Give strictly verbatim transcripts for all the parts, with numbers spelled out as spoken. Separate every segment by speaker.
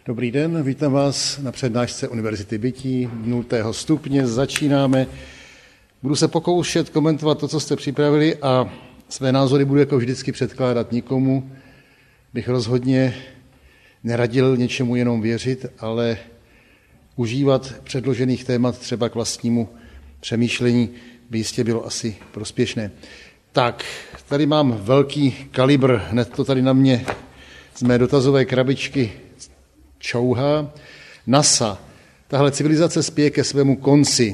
Speaker 1: Dobrý den, vítám vás na přednášce Univerzity bytí nultého stupně. Začínáme. Budu se pokoušet komentovat to, co jste připravili, a své názory budu jako vždycky předkládat nikomu. Bych rozhodně neradil něčemu jenom věřit, ale užívat předložených témat třeba k vlastnímu přemýšlení by jistě bylo asi prospěšné. Tak, tady mám velký kalibr, hned to tady na mě z mé dotazové krabičky čouhá. NASA. Tahle civilizace spěje ke svému konci.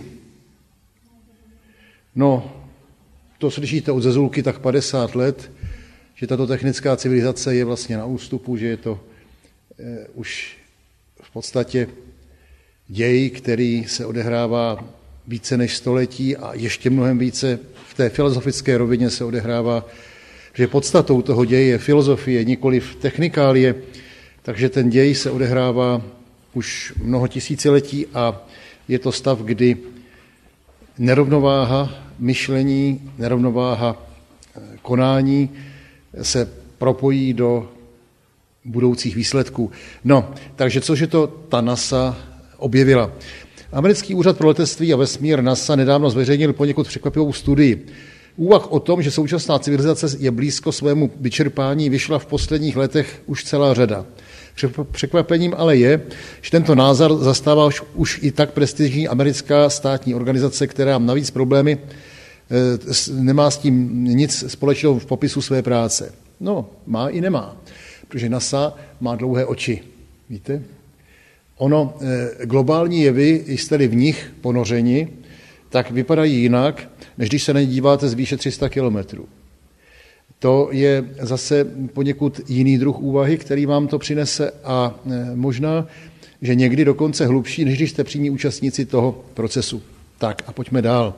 Speaker 1: No, to slyšíte od Zezulky tak padesát let, že tato technická civilizace je vlastně na ústupu, že je to eh, už v podstatě děj, který se odehrává více než století a ještě mnohem více v té filozofické rovině se odehrává, že podstatou toho děje je filozofie, nikoliv technikálie, takže ten děj se odehrává už mnoho tisíciletí a je to stav, kdy nerovnováha myšlení, nerovnováha konání se propojí do budoucích výsledků. No, takže cože to ta NASA objevila? Americký úřad pro letectví a vesmír NASA nedávno zveřejnil poněkud překvapivou studii. Úvah o tom, že současná civilizace je blízko svému vyčerpání, vyšla v posledních letech už celá řada. Překvapením ale je, že tento názor zastává už, už i tak prestižní americká státní organizace, která navíc problémy e, nemá s tím nic společného v popisu své práce. No, má i nemá, protože NASA má dlouhé oči, víte? Ono, e, globální jevy, jste-li v nich ponořeni, tak vypadají jinak, než když se na ně díváte z výše tři sta kilometrů. To je zase poněkud jiný druh úvahy, který vám to přinese a možná, že někdy dokonce hlubší, než když jste přímí účastníci toho procesu. Tak a pojďme dál.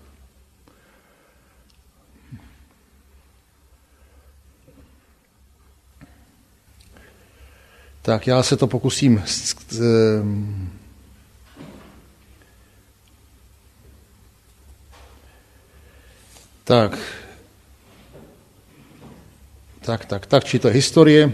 Speaker 1: Tak já se to pokusím tak Tak, tak, tak, či to je historie.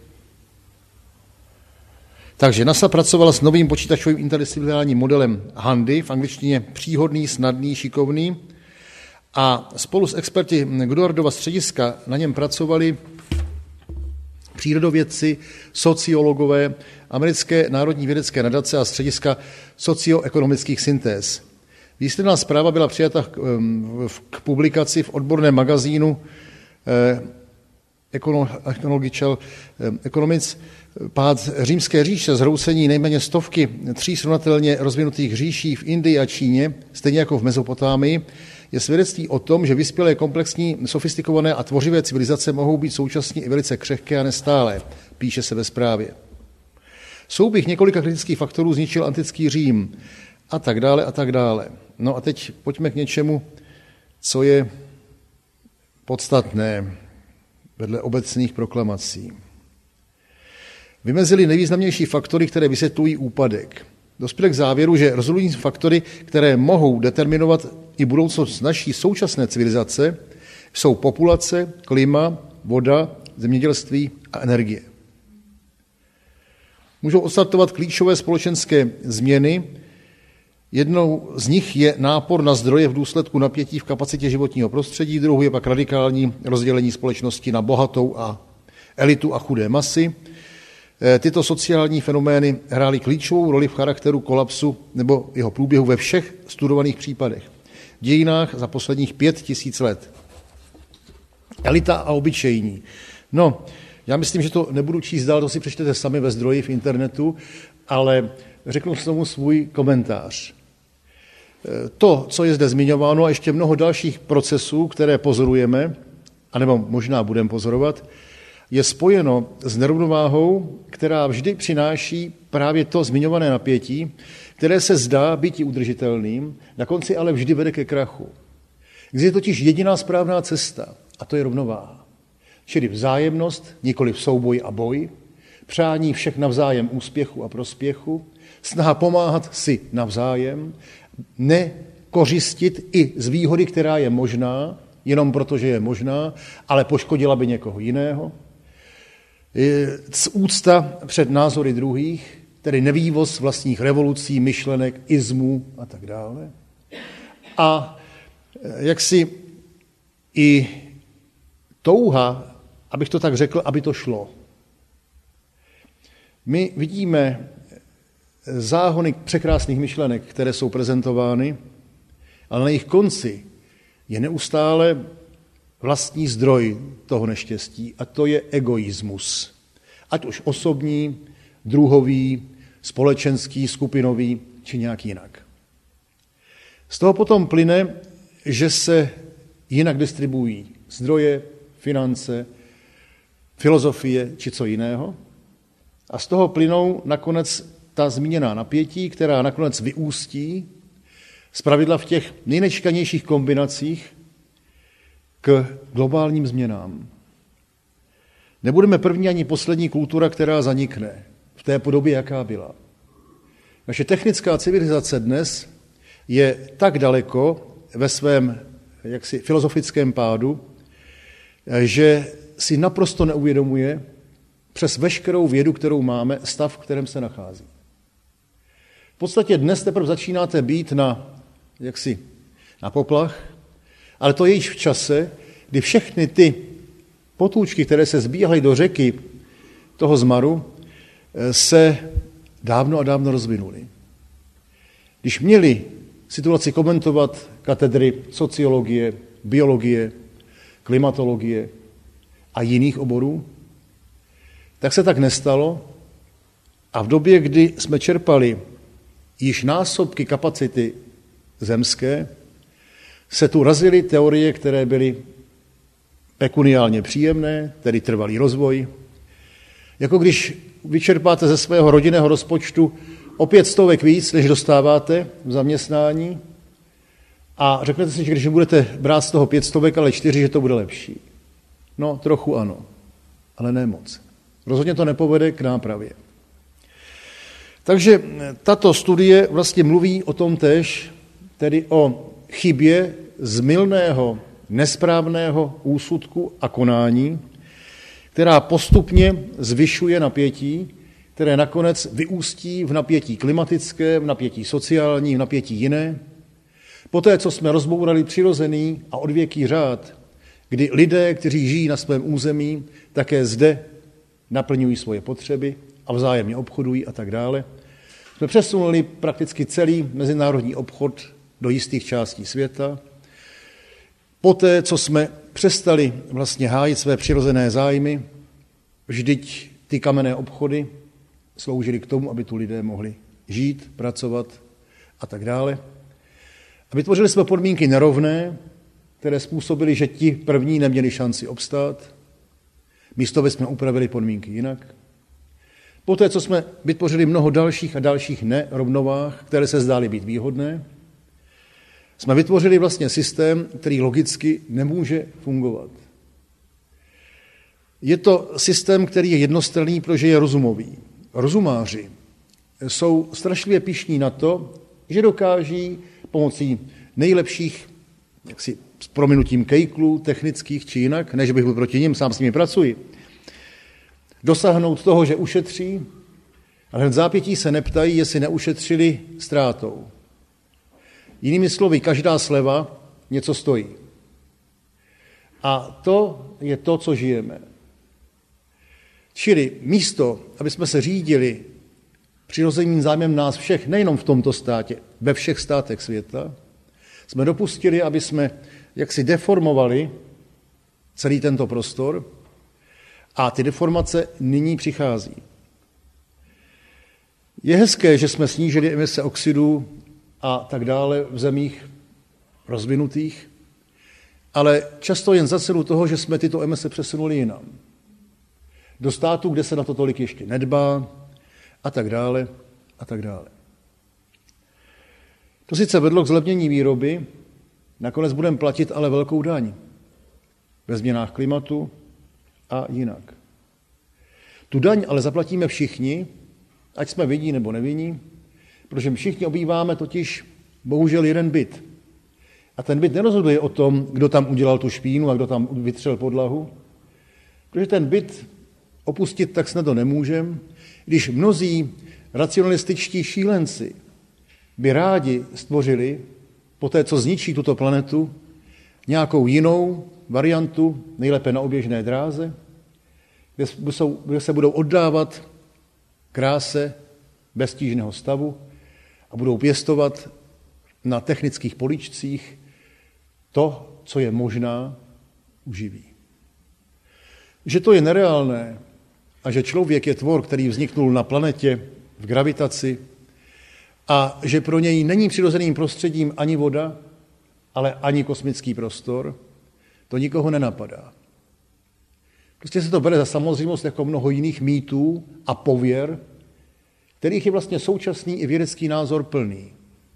Speaker 1: Takže NASA pracovala s novým počítačovým interdisciplinárním modelem Handy, v angličtině příhodný, snadný, šikovný. A spolu s experty Goddardova střediska na něm pracovali přírodovědci, sociologové, americké národní vědecké nadace a střediska socioekonomických syntéz. Výsledná zpráva byla přijata k, k publikaci v odborném magazínu Economical Economics. Pád římské říše, zhroucení nejméně stovky tří srovnatelně rozvinutých říší v Indii a Číně, stejně jako v Mezopotámii, je svědectví o tom, že vyspělé, komplexní, sofistikované a tvořivé civilizace mohou být současně i velice křehké a nestálé, píše se ve zprávě. Souběh několika kritických faktorů zničil antický Řím a tak dále a tak dále. No a teď pojďme k něčemu, co je podstatné vedle obecných proklamací. Vymezili nejvýznamnější faktory, které vysvětlují úpadek. Dospěli k závěru, že rozhodující faktory, které mohou determinovat i budoucnost naší současné civilizace, jsou populace, klima, voda, zemědělství a energie. Můžou odstartovat klíčové společenské změny. Jednou z nich je nápor na zdroje v důsledku napětí v kapacitě životního prostředí, druhou je pak radikální rozdělení společnosti na bohatou a elitu a chudé masy. Tyto sociální fenomény hrály klíčovou roli v charakteru kolapsu nebo jeho průběhu ve všech studovaných případech. V dějinách za posledních pět tisíc let. Elita a obyčejní. No, já myslím, že to nebudu číst dál, to si přečtete sami ve zdroji v internetu, ale řeknu k tomu svůj komentář. To, co je zde zmiňováno, a ještě mnoho dalších procesů, které pozorujeme, anebo možná budeme pozorovat, je spojeno s nerovnováhou, která vždy přináší právě to zmiňované napětí, které se zdá být udržitelným, na konci ale vždy vede ke krachu. Kde je totiž jediná správná cesta, a to je rovnováha. Čili vzájemnost, nikoli v souboj a boj, přání všech navzájem úspěchu a prospěchu, snaha pomáhat si navzájem, nekořistit i z výhody, která je možná, jenom proto, že je možná, ale poškodila by někoho jiného. Úcta před názory druhých, tedy nevývoz vlastních revolucí, myšlenek, izmů a tak dále. A jak si i touha, abych to tak řekl, aby to šlo. My vidíme záhony překrásných myšlenek, které jsou prezentovány, ale na jejich konci je neustále vlastní zdroj toho neštěstí a to je egoismus. Ať už osobní, druhový, společenský, skupinový či nějak jinak. Z toho potom plyne, že se jinak distribuují zdroje, finance, filozofie či co jiného. A z toho plynou nakonec ta zmíněná napětí, která nakonec vyústí zpravidla v těch nejnečekanějších kombinacích k globálním změnám. Nebudeme první ani poslední kultura, která zanikne v té podobě, jaká byla. Naše technická civilizace dnes je tak daleko ve svém jaksi filozofickém pádu, že si naprosto neuvědomuje přes veškerou vědu, kterou máme, stav, v kterém se nachází. V podstatě dnes teprve začínáte být na, jaksi, na poplach, ale to je již v čase, kdy všechny ty potůčky, které se zbíhaly do řeky toho zmaru, se dávno a dávno rozvinuly. Když měli situaci komentovat katedry sociologie, biologie, klimatologie a jiných oborů, tak se tak nestalo a v době, kdy jsme čerpali již násobky kapacity zemské, se tu razily teorie, které byly pekuniálně příjemné, tedy trvalý rozvoj. Jako když vyčerpáte ze svého rodinného rozpočtu o pět stovek víc, než dostáváte v zaměstnání a řeknete si, že když budete brát z toho pět stovek, ale čtyři, že to bude lepší. No, trochu ano, ale ne moc. Rozhodně to nepovede k nápravě. Takže tato studie vlastně mluví o tom též, tedy o chybě z mylného, nesprávného úsudku a konání, která postupně zvyšuje napětí, které nakonec vyústí v napětí klimatické, v napětí sociální, v napětí jiné. Poté, co jsme rozbourali přirozený a odvěký řád, kdy lidé, kteří žijí na svém území, také zde naplňují svoje potřeby a vzájemně obchodují a tak dále, jsme přesunuli prakticky celý mezinárodní obchod do jistých částí světa. Poté, co jsme přestali vlastně hájit své přirozené zájmy, vždyť ty kamenné obchody sloužily k tomu, aby tu lidé mohli žít, pracovat a tak dále. A vytvořili jsme podmínky nerovné, které způsobily, že ti první neměli šanci obstát. Místo by jsme upravili podmínky jinak. Poté, co jsme vytvořili mnoho dalších a dalších nerovnovách, které se zdály být výhodné, jsme vytvořili vlastně systém, který logicky nemůže fungovat. Je to systém, který je jednostranný, protože je rozumový. Rozumáři jsou strašlivě pyšní na to, že dokáží pomocí nejlepších, jaksi s prominutím kejklů, technických či jinak, než bych byl proti nim, sám s nimi pracuji, dosáhnout toho, že ušetří, ale v zápětí se neptají, jestli neušetřili ztrátou. Jinými slovy, každá sleva něco stojí. A to je to, co žijeme. Čili místo, aby jsme se řídili přirozeným zájmem nás všech, nejenom v tomto státě, ve všech státech světa, jsme dopustili, aby jsme jaksi deformovali celý tento prostor a ty deformace nyní přichází. Je hezké, že jsme snížili emise oxidů a tak dále v zemích rozvinutých, ale často jen za cenu toho, že jsme tyto emise přesunuli jinam. Do států, kde se na to tolik ještě nedbá a tak dále a tak dále. To sice vedlo k zlevnění výroby, nakonec budeme platit ale velkou daň ve změnách klimatu a jinak. Tu daň ale zaplatíme všichni, ať jsme vinní nebo nevinní, protože my všichni obýváme totiž bohužel jeden byt. A ten byt nerozhoduje o tom, kdo tam udělal tu špínu a kdo tam vytřel podlahu, protože ten byt opustit tak snadno nemůžeme, když mnozí racionalističtí šílenci by rádi stvořili, po té, co zničí tuto planetu, nějakou jinou variantu, nejlépe na oběžné dráze, kde se budou oddávat kráse beztížného stavu a budou pěstovat na technických políčcích to, co je možná uživí. Že to je nereálné a že člověk je tvor, který vzniknul na planetě v gravitaci a že pro něj není přirozeným prostředím ani voda, ale ani kosmický prostor, to nikoho nenapadá. Prostě se to bere za samozřejmost jako mnoho jiných mýtů a pověr, kterých je vlastně současný i vědecký názor plný.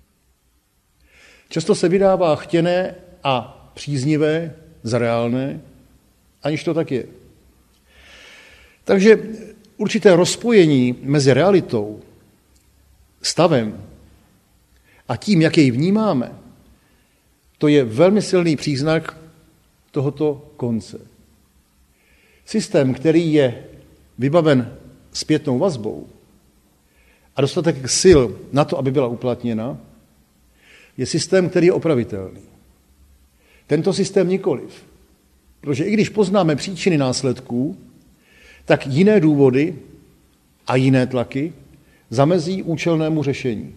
Speaker 1: Často se vydává chtěné a příznivé za reálné, aniž to tak je. Takže určité rozpojení mezi realitou, stavem a tím, jak jej vnímáme, to je velmi silný příznak tohoto konce. Systém, který je vybaven zpětnou vazbou a dostatek sil na to, aby byla uplatněna, je systém, který je opravitelný. Tento systém nikoliv. Protože i když poznáme příčiny následků, tak jiné důvody a jiné tlaky zamezí účelnému řešení.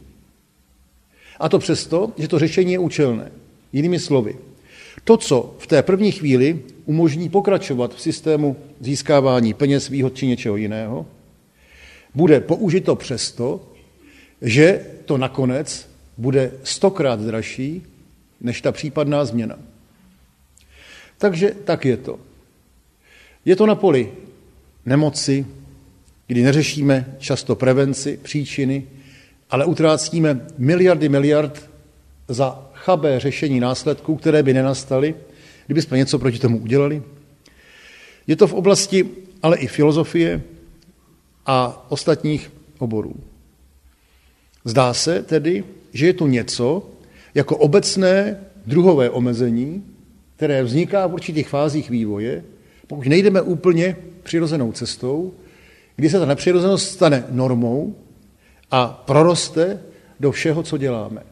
Speaker 1: A to přesto, že to řešení je účelné. Jinými slovy, to, co v té první chvíli umožní pokračovat v systému získávání peněz, výhod či něčeho jiného, bude použito přesto, že to nakonec bude stokrát dražší než ta případná změna. Takže tak je to. Je to na poli nemoci, kdy neřešíme často prevenci, příčiny, ale utrácíme miliardy miliard za chabé řešení následků, které by nenastaly, kdybychom něco proti tomu udělali. Je to v oblasti ale i filozofie a ostatních oborů. Zdá se tedy, že je tu něco jako obecné druhové omezení, které vzniká v určitých fázích vývoje, pokud nejdeme úplně přirozenou cestou, kdy se ta nepřirozenost stane normou a proroste do všeho, co děláme.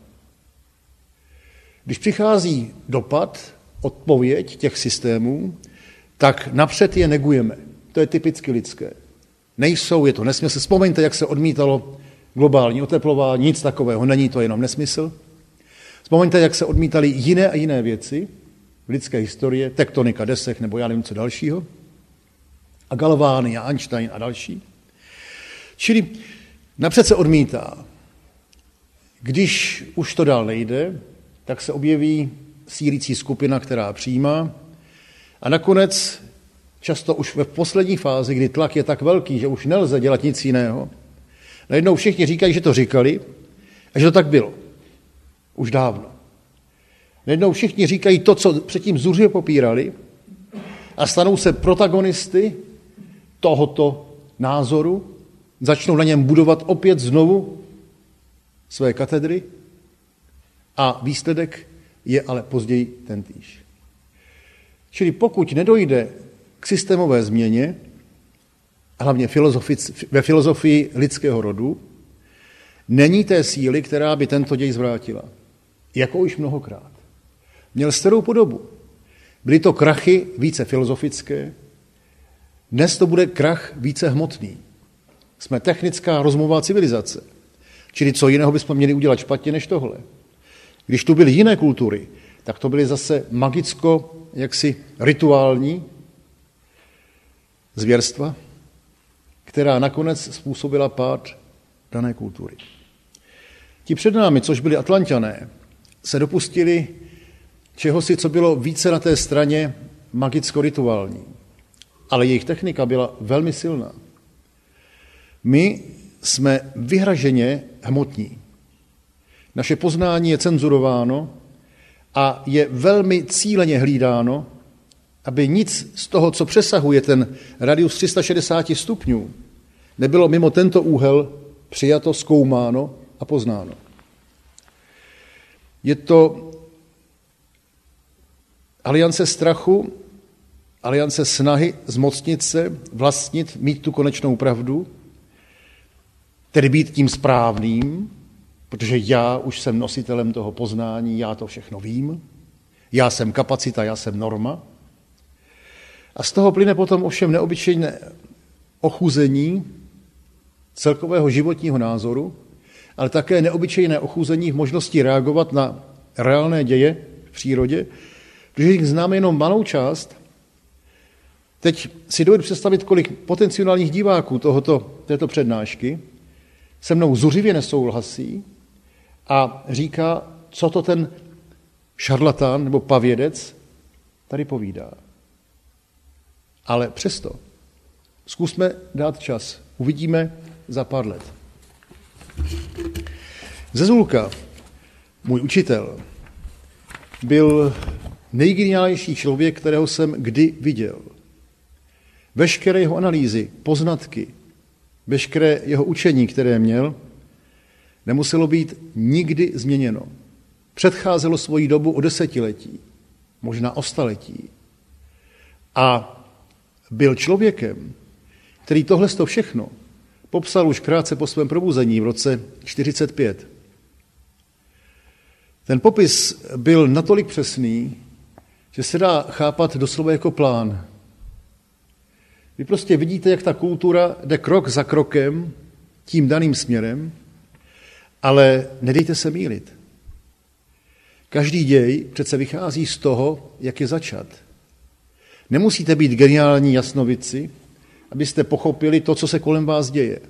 Speaker 1: Když přichází dopad, odpověď těch systémů, tak napřed je negujeme. To je typicky lidské. Nejsou, je to nesmysl. Vzpomeňte, jak se odmítalo globální oteplování, nic takového není, to jenom nesmysl. Vzpomeňte, jak se odmítaly jiné a jiné věci v lidské historii, tektonika desek nebo já nevím co dalšího, a Galvány a Einstein a další. Čili napřed se odmítá. Když už to dál nejde, tak se objeví sílící skupina, která přijímá a nakonec často už ve poslední fázi, kdy tlak je tak velký, že už nelze dělat nic jiného, najednou všichni říkají, že to říkali a že to tak bylo. Už dávno. Najednou všichni říkají to, co předtím zuřivě popírali a stanou se protagonisty tohoto názoru, začnou na něm budovat opět znovu své katedry a výsledek je ale později tentýž. Čili pokud nedojde k systémové změně, hlavně ve filozofii lidského rodu, není té síly, která by tento děj zvrátila. Jako už mnohokrát. Měl starou podobu. Byly to krachy více filozofické, dnes to bude krach více hmotný. Jsme technická rozumová civilizace. Čili co jiného bychom měli udělat špatně než tohle. Když tu byly jiné kultury, tak to byly zase magicko, jaksi rituální zvěrstva, která nakonec způsobila pád dané kultury. Ti před námi, což byli Atlanťané, se dopustili čehosi, co bylo více na té straně magicko-rituální. Ale jejich technika byla velmi silná. My jsme vyhraženě hmotní. Naše poznání je cenzurováno a je velmi cíleně hlídáno, aby nic z toho, co přesahuje ten radius tři sta šedesát stupňů, nebylo mimo tento úhel přijato, zkoumáno a poznáno. Je to aliance strachu, aliance snahy zmocnit se, vlastnit, mít tu konečnou pravdu Tedy být tím správným, protože já už jsem nositelem toho poznání, já to všechno vím, já jsem kapacita, já jsem norma. A z toho plyne potom ovšem neobyčejné ochuzení celkového životního názoru, ale také neobyčejné ochuzení v možnosti reagovat na reálné děje v přírodě, protože jich známe jenom malou část. Teď si dovedu představit, kolik potenciálních diváků tohoto, této přednášky se mnou zuřivě nesouhlasí a říká, co to ten šarlatán nebo pavědec tady povídá. Ale přesto zkusme dát čas. Uvidíme za pár let. Zezulka, můj učitel, byl nejgeniálnější člověk, kterého jsem kdy viděl. Veškeré jeho analýzy, poznatky, veškeré jeho učení, které měl, nemuselo být nikdy změněno. Předcházelo svoji dobu o desetiletí, možná o staletí. A byl člověkem, který tohle všechno popsal už krátce po svém probuzení v roce čtyřicet pět. Ten popis byl natolik přesný, že se dá chápat doslova jako plán. Vy prostě vidíte, jak ta kultura jde krok za krokem tím daným směrem, ale nedejte se mýlit. Každý děj přece vychází z toho, jak je začat. Nemusíte být geniální jasnovidci, abyste pochopili to, co se kolem vás děje.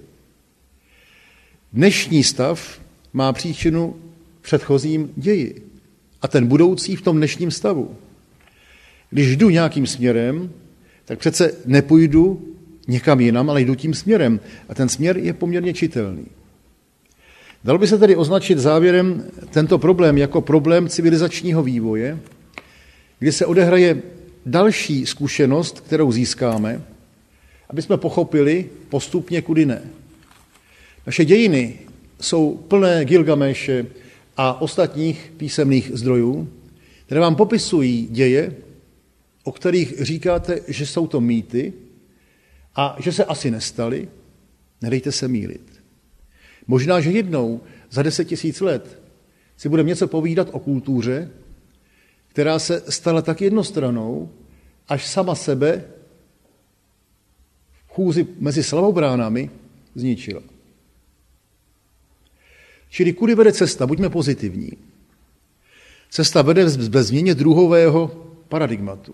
Speaker 1: Dnešní stav má příčinu v předchozím ději a ten budoucí v tom dnešním stavu. Když jdu nějakým směrem, tak přece nepůjdu někam jinam, ale jdu tím směrem. A ten směr je poměrně čitelný. Dalo by se tedy označit závěrem tento problém jako problém civilizačního vývoje, kdy se odehraje další zkušenost, kterou získáme, aby jsme pochopili postupně, kudy ne. Naše dějiny jsou plné Gilgameše a ostatních písemných zdrojů, které vám popisují děje, o kterých říkáte, že jsou to mýty a že se asi nestaly. Nedejte se mýlit. Možná, že jednou za deset tisíc let si budeme něco povídat o kultuře, která se stala tak jednostrannou, až sama sebe v chůzi mezi slavobránami zničila. Čili kudy vede cesta? Buďme pozitivní. Cesta vede ve změně druhového paradigmatu.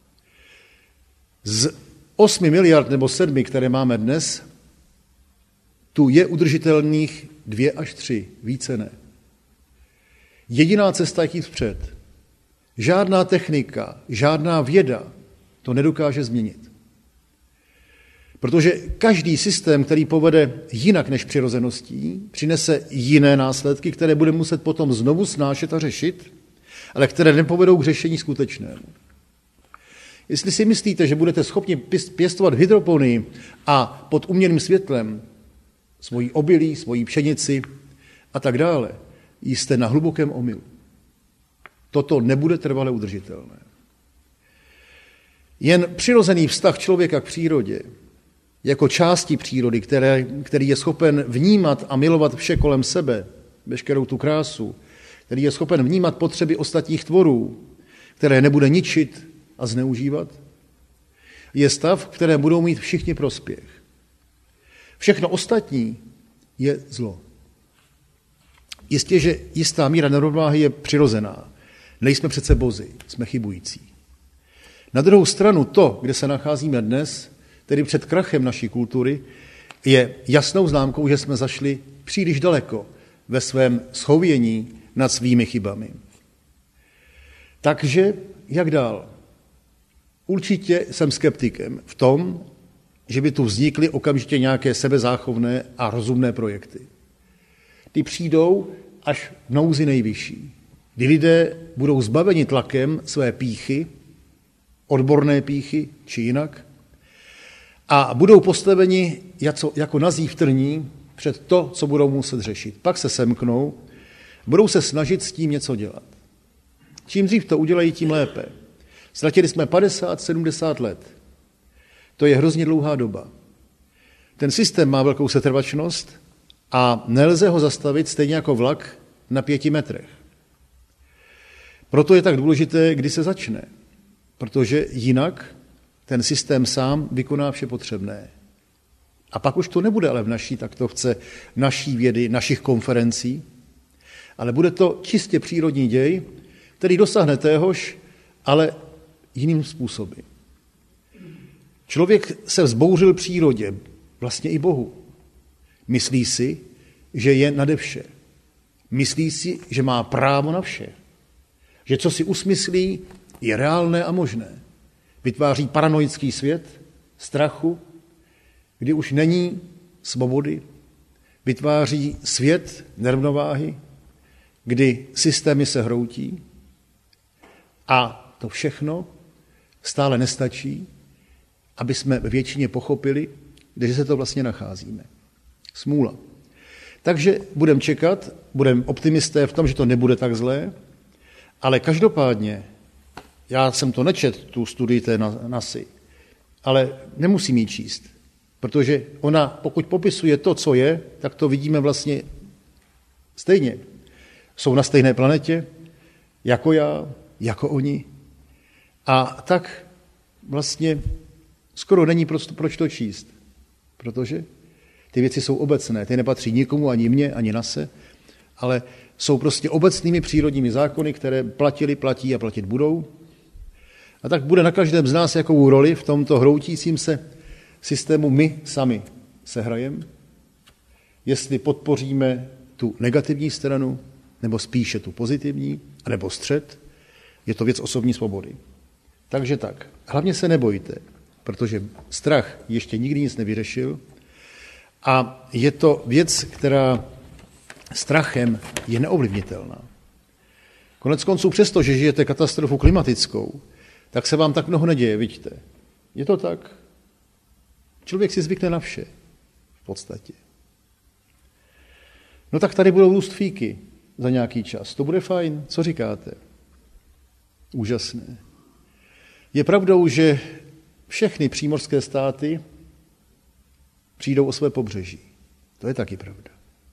Speaker 1: Z osmi miliard nebo sedmi, které máme dnes, tu je udržitelných dvě až tři, více ne. Jediná cesta je jít vpřed. Žádná technika, žádná věda to nedokáže změnit. Protože každý systém, který povede jinak než přirozeností, přinese jiné následky, které bude muset potom znovu snášet a řešit, ale které nepovedou k řešení skutečnému. Jestli si myslíte, že budete schopni pěstovat v hydroponii a pod umělým světlem svoji obilí, svoji pšenici a tak dále, jste na hlubokém omylu. Toto nebude trvale udržitelné. Jen přirozený vztah člověka k přírodě, jako části přírody, které, který je schopen vnímat a milovat vše kolem sebe, veškerou tu krásu, který je schopen vnímat potřeby ostatních tvorů, které nebude ničit a zneužívat, je stav, v kterém budou mít všichni prospěch. Všechno ostatní je zlo. Jistě, že jistá míra nerovnováhy je přirozená. Nejsme přece bozi, jsme chybující. Na druhou stranu to, kde se nacházíme dnes, tedy před krachem naší kultury, je jasnou známkou, že jsme zašli příliš daleko ve svém schovění nad svými chybami. Takže jak dál? Určitě jsem skeptikem v tom, že by tu vznikly okamžitě nějaké sebezáchovné a rozumné projekty. Ty přijdou až v nouzi nejvyšší, kdy lidé budou zbaveni tlakem své pýchy, odborné pýchy či jinak, a budou postaveni jako nazí v trní před to, co budou muset řešit. Pak se semknou, budou se snažit s tím něco dělat. Čím dřív to udělají, tím lépe. Ztratili jsme padesát sedmdesát let. To je hrozně dlouhá doba. Ten systém má velkou setrvačnost a nelze ho zastavit stejně jako vlak na pěti metrech. Proto je tak důležité, kdy se začne, protože jinak ten systém sám vykoná vše potřebné. A pak už to nebude ale v naší taktovce, naší vědy, našich konferencí, ale bude to čistě přírodní děj, který dosáhne téhož, ale jiným způsoby. Člověk se vzbouřil přírodě, vlastně i Bohu. Myslí si, že je nade vše. Myslí si, že má právo na vše. Že co si usmyslí, je reálné a možné. Vytváří paranoický svět, strachu, kdy už není svobody, vytváří svět nerovnováhy, kdy systémy se hroutí a to všechno stále nestačí, aby jsme ve většině pochopili, kde se to vlastně nacházíme. Smůla. Takže budeme čekat, budeme optimisté v tom, že to nebude tak zlé, ale každopádně, já jsem to nečet, tu studii té NASY, ale nemusím ji číst, protože ona, pokud popisuje to, co je, tak to vidíme vlastně stejně. Jsou na stejné planetě, jako já, jako oni. A tak vlastně skoro není proč to číst, protože ty věci jsou obecné, ty nepatří nikomu, ani mně, ani nase, ale jsou prostě obecnými přírodními zákony, které platily, platí a platit budou. A tak bude na každém z nás jakou roli v tomto hroutícím se systému my sami sehrajeme, jestli podpoříme tu negativní stranu, nebo spíše tu pozitivní, nebo střed, je to věc osobní svobody. Takže tak, hlavně se nebojte, protože strach ještě nikdy nic nevyřešil a je to věc, která strachem je neovlivnitelná. Konec konců přesto, že žijete katastrofu klimatickou, tak se vám tak mnoho neděje, vidíte. Je to tak? Člověk si zvykne na vše, v podstatě. No tak tady budou růst fíky za nějaký čas. To bude fajn. Co říkáte? Úžasné. Je pravdou, že všechny přímořské státy přijdou o své pobřeží. To je taky pravda.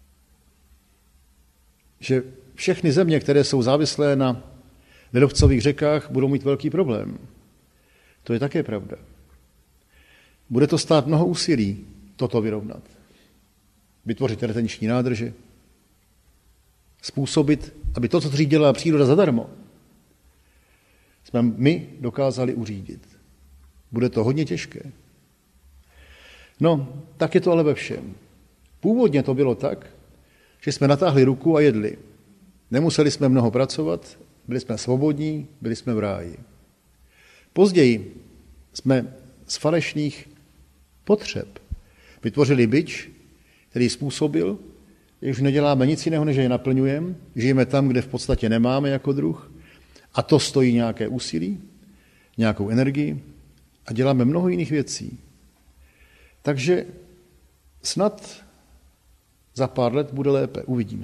Speaker 1: Že všechny země, které jsou závislé na ledovcových řekách, budou mít velký problém. To je také pravda. Bude to stát mnoho úsilí toto vyrovnat. Vytvořit retenční nádrže, způsobit, aby to, co dřív dělala příroda zadarmo, jsme my dokázali uřídit. Bude to hodně těžké. No, tak je to ale ve všem. Původně to bylo tak, že jsme natáhli ruku a jedli. Nemuseli jsme mnoho pracovat, byli jsme svobodní, byli jsme v ráji. Později jsme z falešných potřeb vytvořili bič, který způsobil, že už neděláme nic jiného, než je naplňujeme, žijeme tam, kde v podstatě nemáme jako druh, a to stojí nějaké úsilí, nějakou energii a děláme mnoho jiných věcí. Takže snad za pár let bude lépe, uvidíme.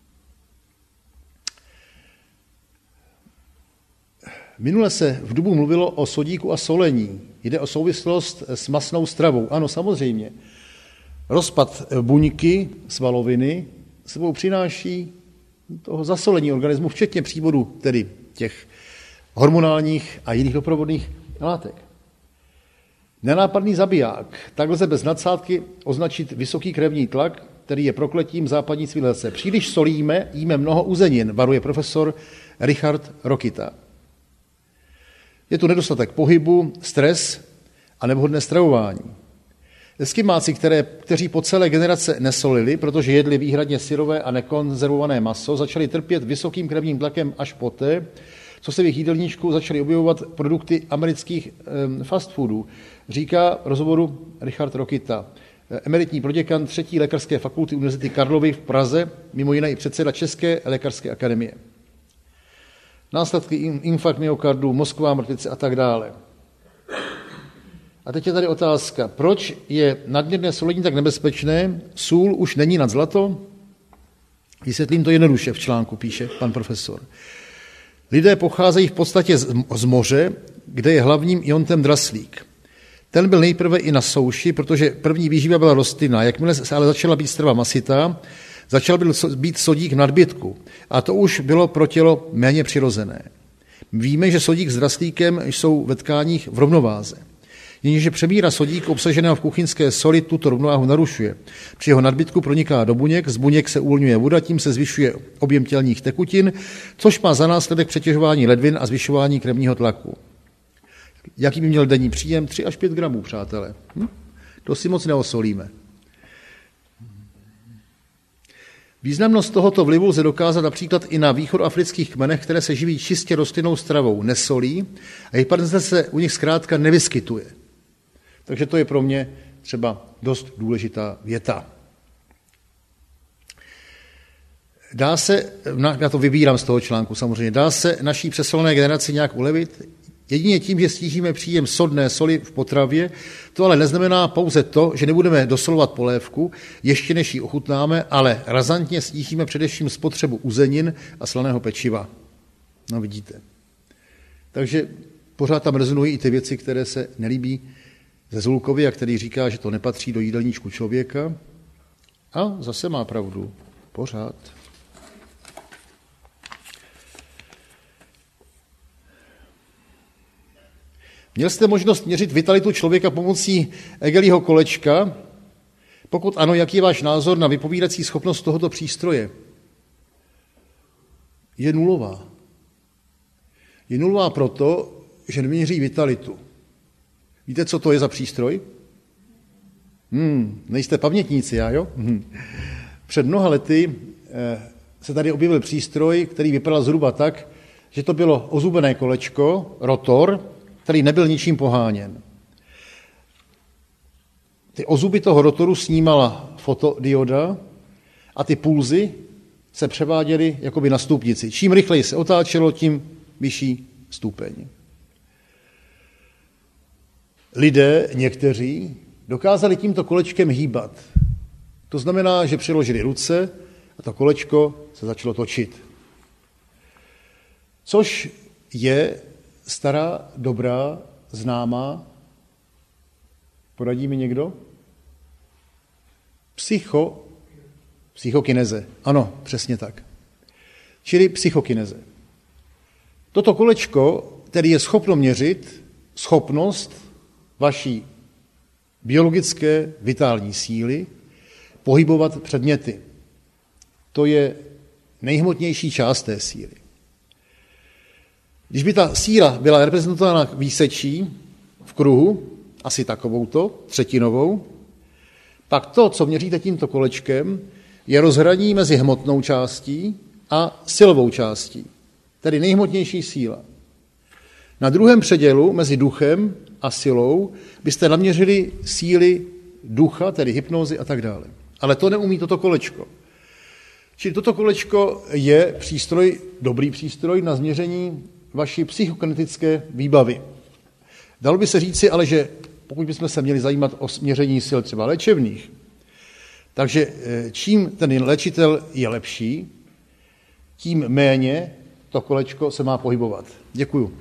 Speaker 1: Minule se v Dubu mluvilo o sodíku a solení. Jde o souvislost s masnou stravou. Ano, samozřejmě. Rozpad buňky, svaloviny, sebou přináší toho zasolení organismu, včetně přívodu, tedy těch hormonálních a jiných doprovodných látek. Nenápadný zabiják. Tak lze bez nadsázky označit vysoký krevní tlak, který je prokletím západní civilizace. Příliš solíme, jíme mnoho uzenin, varuje profesor Richard Rokita. Je tu nedostatek pohybu, stres a nevhodné stravování. Eskimáci, které, kteří po celé generace nesolili, protože jedli výhradně syrové a nekonzervované maso, začali trpět vysokým krevním tlakem až poté, co se v jejich jídelníčku začaly objevovat produkty amerických eh, fast foodů, říká v rozhovoru Richard Rokita, emeritní proděkan třetí lékařské fakulty Univerzity Karlovy v Praze, mimo jiné i předseda České lékařské akademie. Následky infarkt myokardu, mozková mrtvice a tak dále. A teď je tady otázka, proč je nadměrné solení tak nebezpečné? Sůl už není nad zlato? Vysvětlím to jednoduše, v článku píše pan profesor. Lidé pocházejí v podstatě z moře, kde je hlavním iontem draslík. Ten byl nejprve i na souši, protože první výživa byla rostlinná. Jakmile se ale začala být strava masitá, začal být sodík v nadbytku. A to už bylo pro tělo méně přirozené. Víme, že sodík s draslíkem jsou ve tkáních v rovnováze. Jenže přemíra sodíku obsaženého v kuchyňské soli tuto rovnováhu narušuje. Při jeho nadbytku proniká do buněk, z buněk se uvolňuje voda, tím se zvyšuje objem tělních tekutin, což má za následek přetěžování ledvin a zvyšování krevního tlaku. Jaký by měl denní příjem? tři až pět gramů, přátelé. Hm? To si moc neosolíme. Významnost tohoto vlivu lze dokázat například i na východoafrických kmenech, které se živí čistě rostlinnou stravou, nesolí a hypertenze se u nich zkrátka nevyskytuje. Takže to je pro mě třeba dost důležitá věta. Dá se, já to vybírám z toho článku samozřejmě, dá se naší přesolné generaci nějak ulevit? Jedině tím, že snížíme příjem sodné soli v potravě, to ale neznamená pouze to, že nebudeme dosolovat polévku, ještě než ji ochutnáme, ale razantně snížíme především spotřebu uzenin a slaného pečiva. No vidíte. Takže pořád tam rezonují i ty věci, které se nelíbí ze Zulkovi, a který říká, že to nepatří do jídelníčku člověka. A zase má pravdu. Pořád. Měl jste možnost měřit vitalitu člověka pomocí Egeliho kolečka? Pokud ano, jaký je váš názor na vypovídací schopnost tohoto přístroje? Je nulová. Je nulová proto, že neměří vitalitu. Víte, co to je za přístroj? Hmm, nejste pamětníci, já jo? Hmm. Před mnoha lety eh, se tady objevil přístroj, který vypadal zhruba tak, že to bylo ozubené kolečko, rotor, který nebyl ničím poháněn. Ty ozuby toho rotoru snímala fotodioda a ty pulzy se převáděly jakoby na stupnici. Čím rychleji se otáčelo, tím vyšší stupeň. Lidé, někteří, dokázali tímto kolečkem hýbat. To znamená, že přiložili ruce a to kolečko se začalo točit. Což je stará, dobrá, známá, poradí mi někdo? Psycho, psychokineze. Ano, přesně tak. Čili psychokineze. Toto kolečko, který je schopno měřit schopnost vaší biologické vitální síly pohybovat předměty. To je nejhmotnější část té síly. Když by ta síla byla reprezentována výsečí v kruhu, asi takovouto, třetinovou, pak to, co měříte tímto kolečkem, je rozhraní mezi hmotnou částí a silovou částí, tedy nejhmotnější síla. Na druhém předělu mezi duchem a silou byste naměřili síly ducha, tedy hypnózy a tak dále. Ale to neumí toto kolečko. Čili toto kolečko je přístroj, dobrý přístroj na změření vaší psychokinetické výbavy. Dalo by se říci, ale že pokud bychom se měli zajímat o měření sil třeba léčebných, takže čím ten léčitel je lepší, tím méně to kolečko se má pohybovat. Děkuju.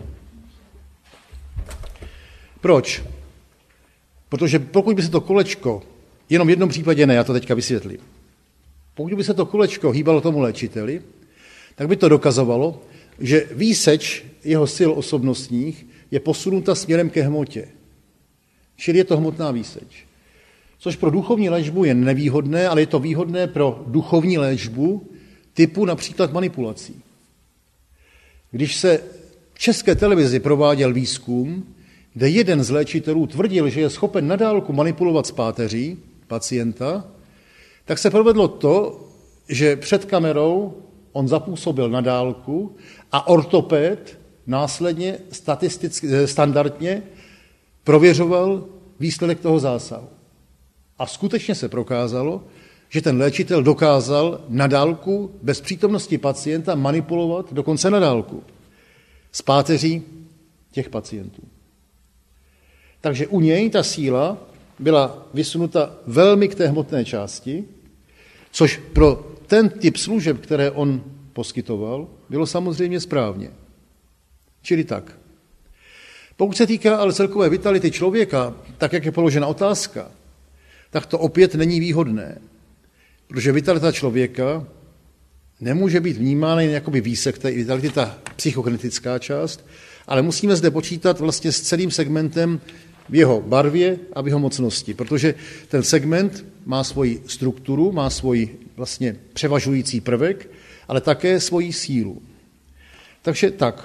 Speaker 1: Proč? Protože pokud by se to kolečko, jenom v jednom případě ne, já to teďka vysvětlím, pokud by se to kolečko hýbalo tomu léčiteli, tak by to dokazovalo, že výseč jeho sil osobnostních je posunuta směrem ke hmotě. Čili je to hmotná výseč. Což pro duchovní léčbu je nevýhodné, ale je to výhodné pro duchovní léčbu typu například manipulací. Když se v České televizi prováděl výzkum, kde jeden z léčitelů tvrdil, že je schopen na dálku manipulovat s páteří pacienta, tak se provedlo to, že před kamerou on zapůsobil na dálku a ortoped následně statisticky, standardně prověřoval výsledek toho zásahu. A skutečně se prokázalo, že ten léčitel dokázal na dálku bez přítomnosti pacienta manipulovat dokonce na dálku s páteří těch pacientů. Takže u něj ta síla byla vysunuta velmi k té hmotné části, což pro ten typ služeb, které on poskytoval, bylo samozřejmě správně. Čili tak. Pokud se týká ale celkové vitality člověka, tak jak je položena otázka, tak to opět není výhodné, protože vitalita člověka nemůže být vnímána jen jakoby výsek té vitality, ta psychokinetická část, ale musíme zde počítat vlastně s celým segmentem v jeho barvě a v jeho mocnosti, protože ten segment má svoji strukturu, má svoji vlastně převažující prvek, ale také svoji sílu. Takže tak.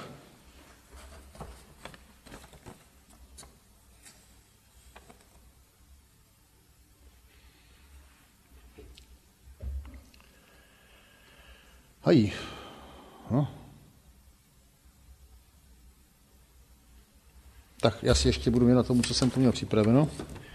Speaker 1: Hej. No. Tak já si ještě budu mět na tomu, co jsem tu měl připraveno.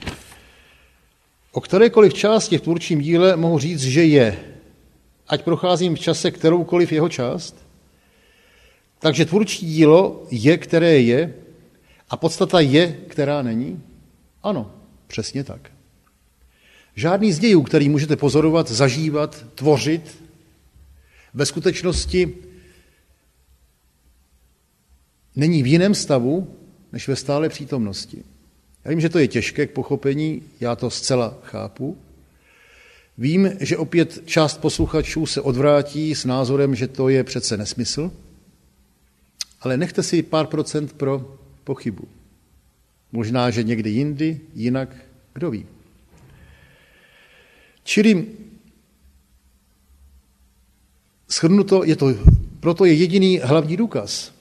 Speaker 1: O kterékoliv části v tvůrčím díle mohu říct, že je, ať procházím v čase kteroukoliv jeho část. Takže tvůrčí dílo je, které je, a podstata je, která není? Ano, přesně tak. Žádný z dějů, který můžete pozorovat, zažívat, tvořit, ve skutečnosti není v jiném stavu, než ve stále přítomnosti. Já vím, že to je těžké k pochopení, já to zcela chápu. Vím, že opět část posluchačů se odvrátí s názorem, že to je přece nesmysl, ale nechte si pár procent pro pochybu. Možná, že někdy jindy, jinak, kdo ví. Čili shrnuto, je to, proto je jediný hlavní důkaz.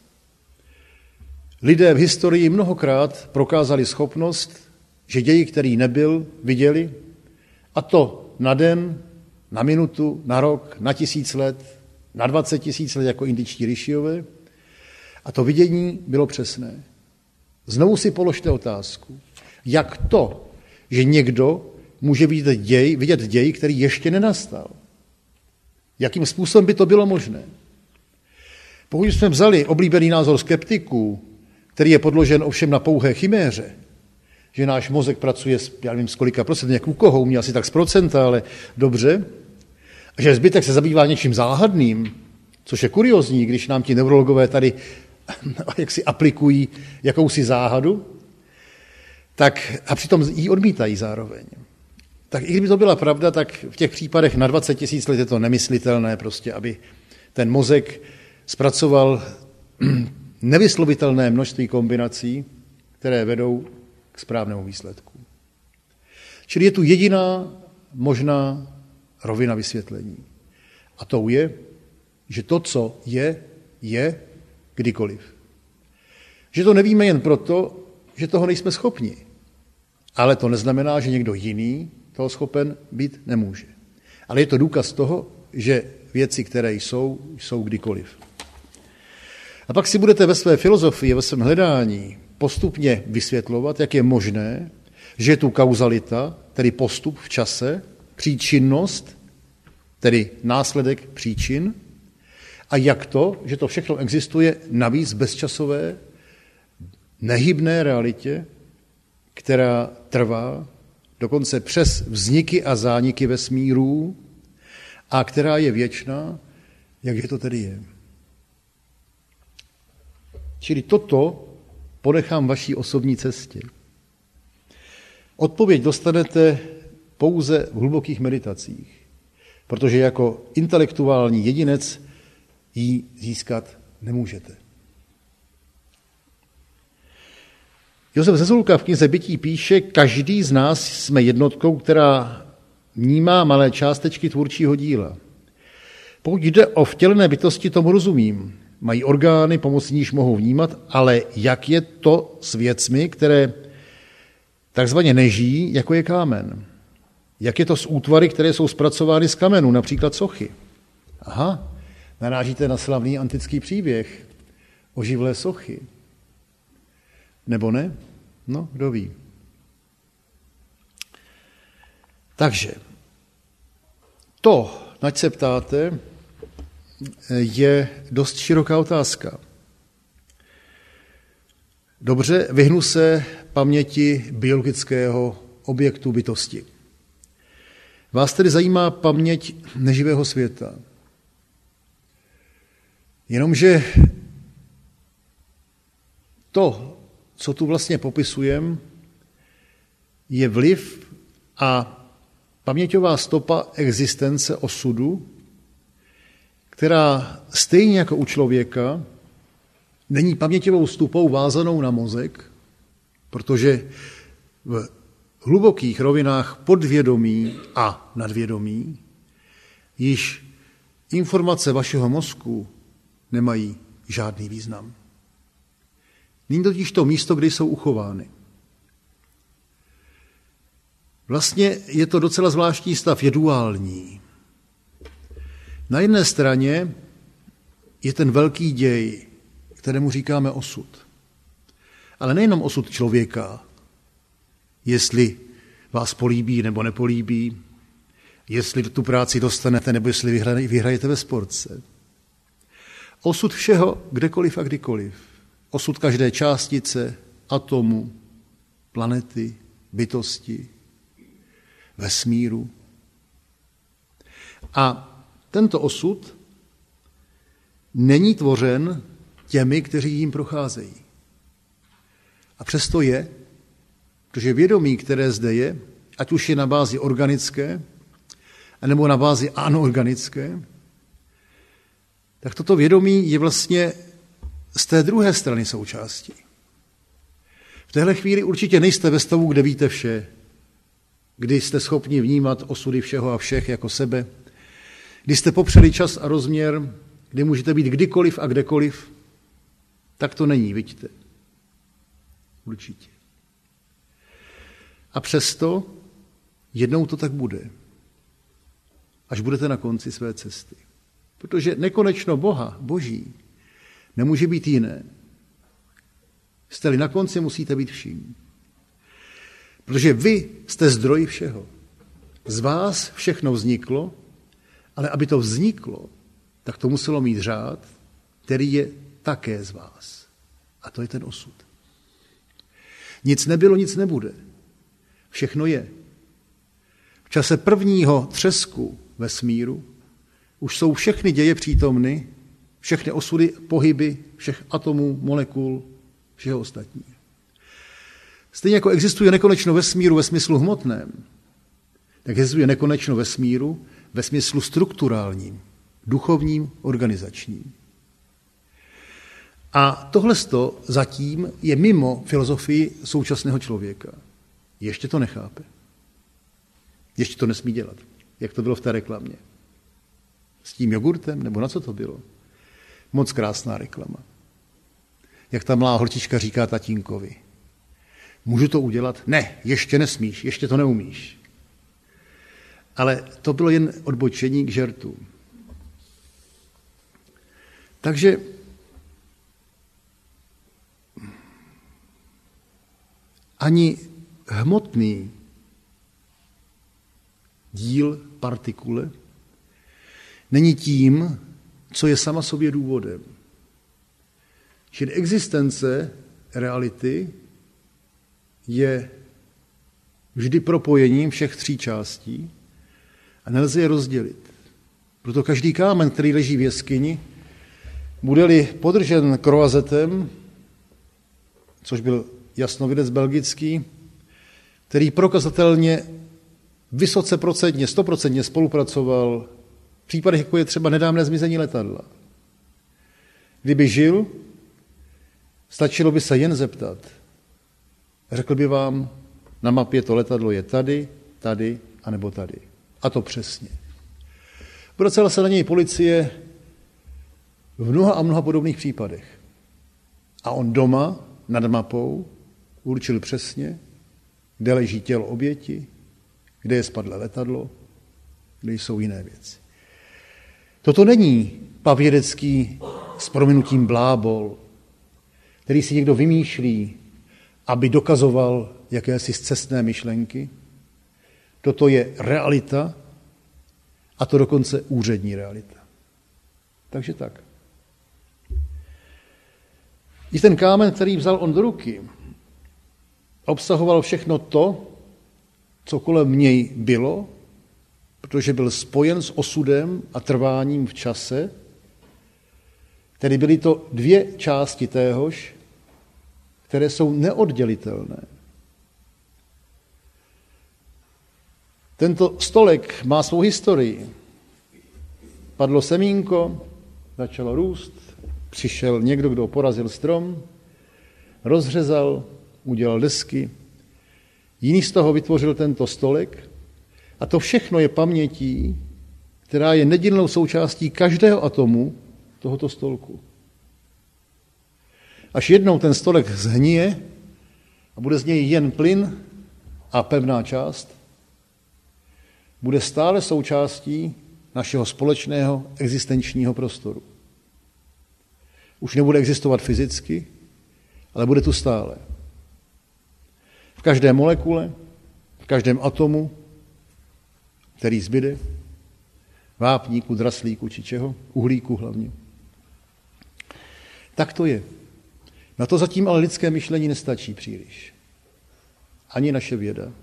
Speaker 1: Lidé v historii mnohokrát prokázali schopnost, že děj, který nebyl, viděli, a to na den, na minutu, na rok, na tisíc let, na dvacet tisíc let jako indičtí ryšiové, a to vidění bylo přesné. Znovu si položte otázku, jak to, že někdo může vidět děj, vidět děj, který ještě nenastal. Jakým způsobem by to bylo možné? Pokud jsme vzali oblíbený názor skeptiků, který je podložen ovšem na pouhé chiméře, že náš mozek pracuje, já nevím z kolika procent, jak u koho, u mě asi tak z procenta, ale dobře, a že zbytek se zabývá něčím záhadným, což je kuriozní, když nám ti neurologové tady jak si aplikují jakousi záhadu, tak a přitom ji odmítají zároveň. Tak i kdyby to byla pravda, tak v těch případech na dvacet tisíc let je to nemyslitelné prostě, aby ten mozek zpracoval nevyslovitelné množství kombinací, které vedou k správnému výsledku. Čili je tu jediná možná rovina vysvětlení. A tou je, že to, co je, je kdykoliv. Že to nevíme jen proto, že toho nejsme schopni. Ale to neznamená, že někdo jiný toho schopen být nemůže. Ale je to důkaz toho, že věci, které jsou, jsou kdykoliv. A pak si budete ve své filozofii, ve svém hledání postupně vysvětlovat, jak je možné, že je tu kauzalita, tedy postup v čase, příčinnost, tedy následek příčin, a jak to, že to všechno existuje navíc v bezčasové, nehybné realitě, která trvá dokonce přes vzniky a zániky vesmírů a která je věčná, jak je to tedy je. Čili toto ponechám vaší osobní cestě. Odpověď dostanete pouze v hlubokých meditacích, protože jako intelektuální jedinec ji získat nemůžete. Josef Zezulka v knize Bytí píše, každý z nás jsme jednotkou, která vnímá malé částečky tvůrčího díla. Pokud jde o vtělené bytosti, tomu rozumím. Mají orgány, pomocí níž mohou vnímat, ale jak je to s věcmi, které takzvaně nežijí, jako je kámen? Jak je to s útvary, které jsou zpracovány z kamenů, například sochy? Aha, narážíte na slavný antický příběh o živlé sochy. Nebo ne? No, kdo ví. Takže to, nač se ptáte, je dost široká otázka. Dobře, vyhnu se paměti biologického objektu bytosti. Vás tedy zajímá paměť neživého světa. Jenomže to, co tu vlastně popisujeme, je vliv a paměťová stopa existence osudu, která stejně jako u člověka není paměťovou stopou vázanou na mozek, protože v hlubokých rovinách podvědomí a nadvědomí již informace vašeho mozku nemají žádný význam. Není totiž to místo, kde jsou uchovány. Vlastně je to docela zvláštní stav, je duální. Na jedné straně je ten velký děj, kterému říkáme osud. Ale nejenom osud člověka, jestli vás políbí nebo nepolíbí, jestli tu práci dostanete nebo jestli vyhrajete ve sportce. Osud všeho, kdekoliv a kdykoliv. Osud každé částice, atomu, planety, bytosti, vesmíru. A tento osud není tvořen těmi, kteří jim procházejí. A přesto je, protože vědomí, které zde je, ať už je na bázi organické, nebo na bázi anorganické, tak toto vědomí je vlastně z té druhé strany součástí. V téhle chvíli určitě nejste ve stavu, kde víte vše, kdy jste schopni vnímat osudy všeho a všech jako sebe, kdy jste popřeli čas a rozměr, kdy můžete být kdykoliv a kdekoliv, tak to není, vidíte. Určitě. A přesto jednou to tak bude, až budete na konci své cesty. Protože nekonečno Boha, Boží, nemůže být jiné. Jste-li na konci, musíte být vším. Protože vy jste zdroj všeho. Z vás všechno vzniklo, ale aby to vzniklo, tak to muselo mít řád, který je také z vás. A to je ten osud. Nic nebylo, nic nebude. Všechno je. V čase prvního třesku vesmíru už jsou všechny děje přítomny, všechny osudy, pohyby, všech atomů, molekul, všeho ostatního. Stejně jako existuje nekonečno vesmíru ve smyslu hmotném, tak existuje nekonečno vesmíru ve smyslu strukturálním, duchovním, organizačním. A tohle zatím je mimo filozofii současného člověka. Ještě to nechápe. Ještě to nesmí dělat, jak to bylo v té reklamě. S tím jogurtem, nebo na co to bylo? Moc krásná reklama. Jak ta mlá holčička říká tatínkovi. Můžu to udělat? Ne, ještě nesmíš, ještě to neumíš. Ale to bylo jen odbočení k žertu. Takže ani hmotný díl partikule není tím, co je sama sobě důvodem. Čili existence reality je vždy propojením všech tří částí a nelze je rozdělit. Proto každý kámen, který leží v jeskyni, bude-li podržen kroazetem, což byl jasnovidec belgický, který prokazatelně vysoce procentně, stoprocentně spolupracoval v případech, jako je třeba nedávné zmizení letadla. Kdyby žil, stačilo by se jen zeptat. Řekl by vám, na mapě to letadlo je tady, tady, anebo tady. A to přesně. Obracela se na něj policie v mnoha a mnoha podobných případech. A on doma, nad mapou, určil přesně, kde leží tělo oběti, kde je spadlé letadlo, kde jsou jiné věci. Toto není pavědecký s prominutím blábol, který si někdo vymýšlí, aby dokazoval jakési scestné myšlenky. Toto je realita, a to dokonce úřední realita. Takže tak. I ten kámen, který vzal on do ruky, obsahoval všechno to, co kolem něj bylo, protože byl spojen s osudem a trváním v čase, tedy byly to dvě části téhož, které jsou neoddělitelné. Tento stolek má svou historii. Padlo semínko, začalo růst, přišel někdo, kdo porazil strom, rozřezal, udělal desky, jiný z toho vytvořil tento stolek a to všechno je pamětí, která je nedílnou součástí každého atomu tohoto stolku. Až jednou ten stolek zhnije a bude z něj jen plyn a pevná část, bude stále součástí našeho společného existenčního prostoru. Už nebude existovat fyzicky, ale bude tu stále. V každé molekule, v každém atomu, který zbyde, vápníku, draslíku či čeho, uhlíku hlavně. Tak to je. Na to zatím ale lidské myšlení nestačí příliš. Ani naše věda.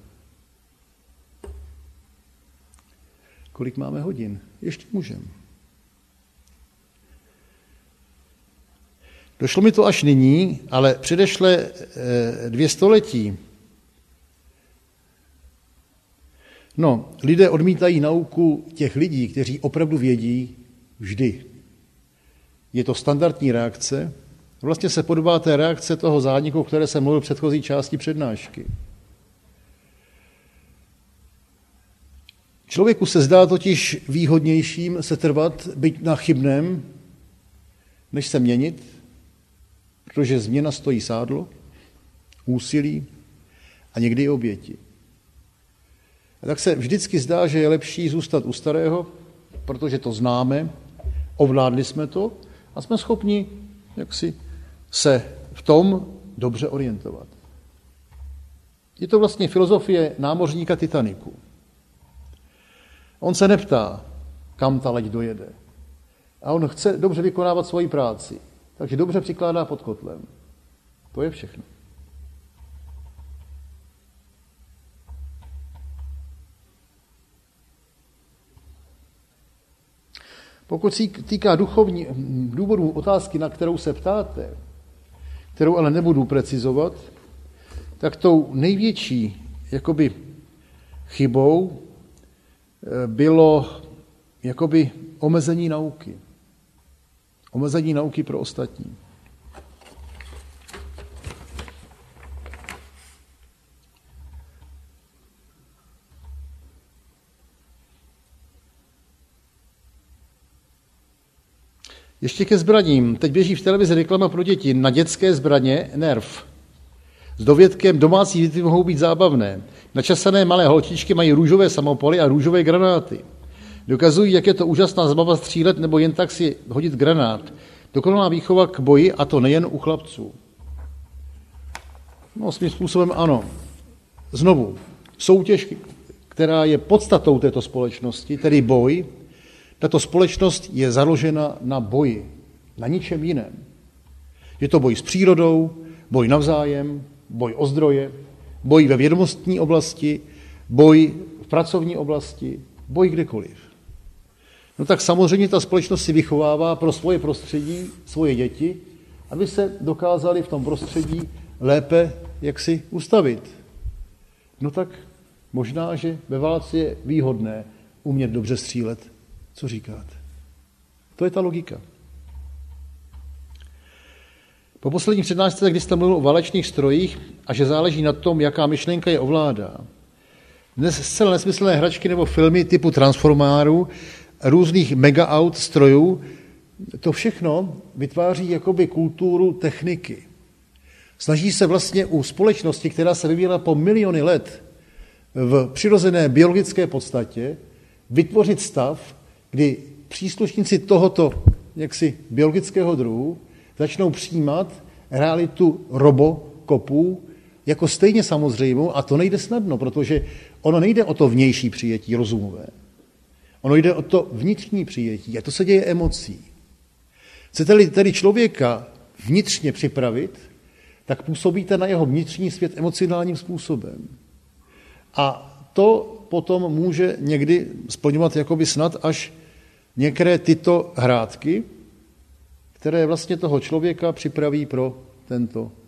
Speaker 1: Kolik máme hodin? Ještě můžeme. Došlo mi to až nyní, ale předešle dvě století. No, lidé odmítají nauku těch lidí, kteří opravdu vědí vždy. Je to standardní reakce. Vlastně se podobá té reakce toho zániku, o které jsem mluvil v předchozí části přednášky. Člověku se zdá totiž výhodnějším se trvat, byť na chybném, než se měnit, protože změna stojí sádlo, úsilí a někdy i oběti. A tak se vždycky zdá, že je lepší zůstat u starého, protože to známe, ovládli jsme to a jsme schopni jaksi se v tom dobře orientovat. Je to vlastně filozofie námořníka Titaniku. On se neptá, kam ta loď dojede. A on chce dobře vykonávat svoji práci. Takže dobře přikládá pod kotlem. To je všechno. Pokud se týká duchovní důvodů otázky, na kterou se ptáte, kterou ale nebudu precizovat, tak tou největší jakoby chybou bylo jakoby omezení nauky. Omezení nauky pro ostatní. Ještě ke zbraním. Teď běží v televizi reklama pro děti na dětské zbraně Nerf. S dovědkem domácí věci mohou být zábavné. Načasané malé holčičky mají růžové samopaly a růžové granáty. Dokazují, jak je to úžasná zabava střílet nebo jen tak si hodit granát. Dokonalá výchova k boji, a to nejen u chlapců. No, svým způsobem ano. Znovu, soutěž, která je podstatou této společnosti, tedy boj, tato společnost je založena na boji, na ničem jiném. Je to boj s přírodou, boj navzájem, boj o zdroje, boj ve vědomostní oblasti, boj v pracovní oblasti, boj kdekoliv. No tak samozřejmě ta společnost si vychovává pro svoje prostředí svoje děti, aby se dokázali v tom prostředí lépe jaksi ustavit. No tak možná, že ve válce je výhodné umět dobře střílet. Co říkáte? To je ta logika. Po poslední přednášce, kdy jste mluvil o válečných strojích a že záleží na tom, jaká myšlenka je ovládá. Dnes zcela nesmyslné hračky nebo filmy typu Transformáru, různých mega-aut, strojů, to všechno vytváří jakoby kulturu techniky. Snaží se vlastně u společnosti, která se vyvíjela po miliony let v přirozené biologické podstatě, vytvořit stav, kdy příslušníci tohoto jaksi biologického druhu začnou přijímat realitu robokopů jako stejně samozřejmou, a to nejde snadno, protože ono nejde o to vnější přijetí rozumové. Ono jde o to vnitřní přijetí a to se děje emocí. Chcete-li tedy člověka vnitřně připravit, tak působíte na jeho vnitřní svět emocionálním způsobem. A to potom může někdy splňovat jakoby snad až některé tyto hrátky, které vlastně toho člověka připraví pro tento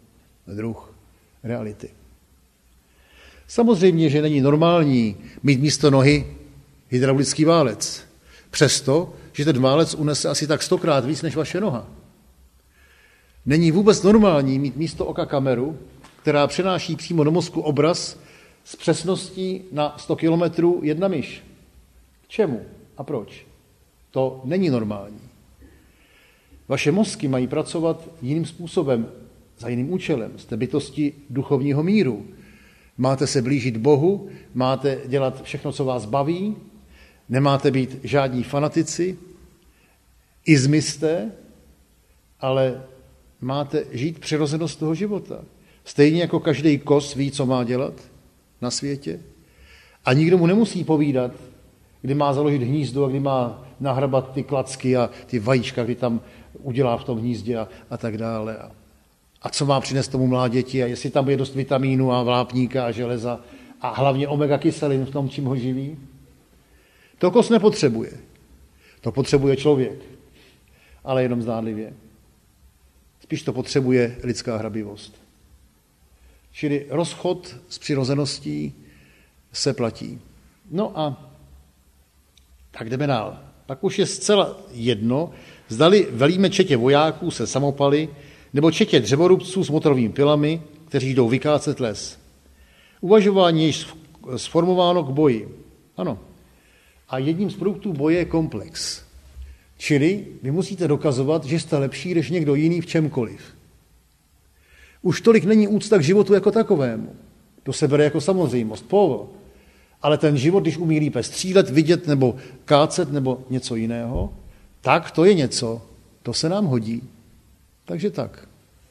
Speaker 1: druh reality. Samozřejmě, že není normální mít místo nohy hydraulický válec. Přesto, že ten válec unese asi tak stokrát víc než vaše noha. Není vůbec normální mít místo oka kameru, která přenáší přímo do mozku obraz s přesností na sto kilometrů jedna myš. K čemu a proč? To není normální. Vaše mozky mají pracovat jiným způsobem, za jiným účelem. Jste bytosti duchovního míru. Máte se blížit Bohu, máte dělat všechno, co vás baví, nemáte být žádní fanatici, izmisté, ale máte žít přirozenost toho života. Stejně jako každý kos ví, co má dělat na světě. A nikdo mu nemusí povídat, kdy má založit hnízdo a kdy má nahrabat ty klacky a ty vajíčka, kdy tam udělá v tom hnízdě a, a tak dále. A, a co má přinést tomu mláděti a jestli tam je dost vitamínu a vápníka a železa a hlavně omega kyselin v tom, čím ho živí. To kos nepotřebuje. To potřebuje člověk, ale jenom zdánlivě. Spíš to potřebuje lidská hrabivost. Čili rozchod s přirozeností se platí. No a tak jdeme dál. Pak už je zcela jedno, zdali velíme četě vojáků se samopaly, nebo četě dřevorubců s motorovými pilami, kteří jdou vykácet les. Uvažování je již sformováno k boji. Ano. A jedním z produktů boje je komplex. Čili vy musíte dokazovat, že jste lepší než někdo jiný v čemkoliv. Už tolik není úcta k životu jako takovému. To se bere jako samozřejmost, povel. Ale ten život, když umí lípe střílet, vidět nebo kácet nebo něco jiného, tak to je něco, to se nám hodí. Takže tak.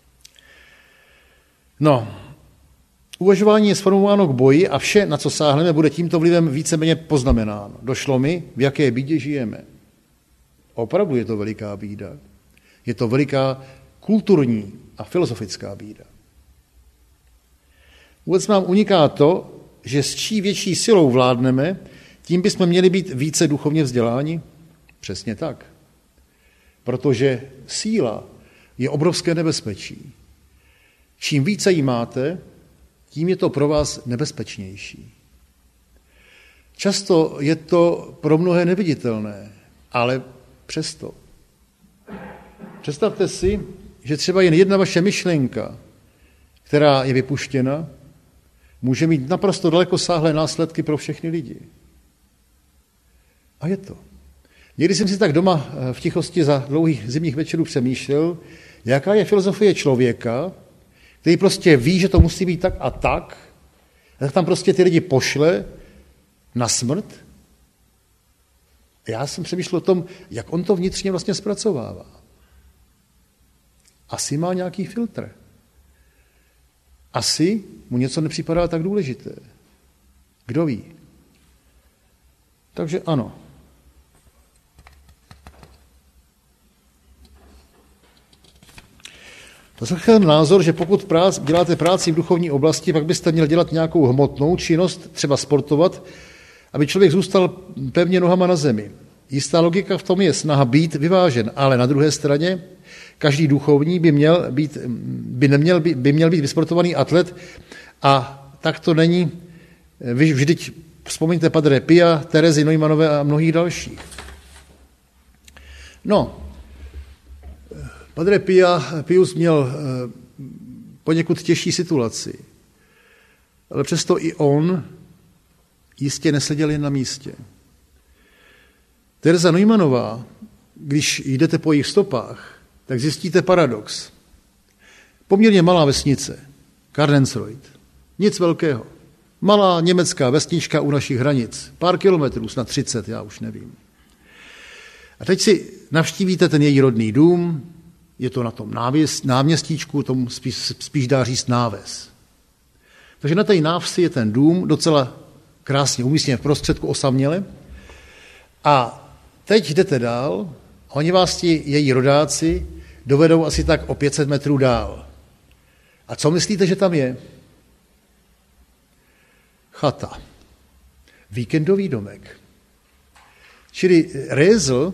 Speaker 1: No, uvažování je sformováno k boji a vše, na co sáhneme, bude tímto vlivem víceméně poznamenáno. Došlo mi, v jaké bídě žijeme. Opravdu je to veliká bída. Je to veliká kulturní a filozofická bída. Vůbec nám uniká to, že s čí větší silou vládneme, tím bychom měli být více duchovně vzděláni? Přesně tak. Protože síla je obrovské nebezpečí. Čím více jí máte, tím je to pro vás nebezpečnější. Často je to pro mnohé neviditelné, ale přesto. Představte si, že třeba jen jedna vaše myšlenka, která je vypuštěna, může mít naprosto dalekosáhlé následky pro všechny lidi. A je to. Někdy jsem si tak doma v tichosti za dlouhých zimních večerů přemýšlel, jaká je filozofie člověka, který prostě ví, že to musí být tak a tak, a tak tam prostě ty lidi pošle na smrt. A já jsem přemýšlel o tom, jak on to vnitřně vlastně zpracovává. Asi má nějaký filtr. Asi mu něco nepřipadá tak důležité. Kdo ví? Takže ano. Zaslechl názor, že pokud prác, děláte práci v duchovní oblasti, pak byste měl dělat nějakou hmotnou činnost, třeba sportovat, aby člověk zůstal pevně nohama na zemi. Jistá logika v tom je snaha být vyvážen, ale na druhé straně každý duchovní by měl být, by neměl, by, by měl být vysportovaný atlet a tak to není. Vy vždyť vzpomeňte Padre Pia, Terezy Neumannové a mnohých dalších. No, Padre Pia, Pius měl poněkud těžší situaci, ale přesto i on jistě neseděl jen na místě. Tereza Neumannová, když jdete po jejich stopách, tak zjistíte paradox. Poměrně malá vesnice, Kardensreuth, nic velkého. Malá německá vesnička u našich hranic, pár kilometrů, snad třicet, já už nevím. A teď si navštívíte ten její rodný dům, je to na tom návěst, náměstíčku, tomu spíš, spíš dá říct náves. Takže na té návsi je ten dům, docela krásně umístěn v prostředku osaměle. A teď jdete dál, a oni vás ti její rodáci dovedou asi tak o pět set metrů dál. A co myslíte, že tam je? Chata. Víkendový domek. Čili Rézl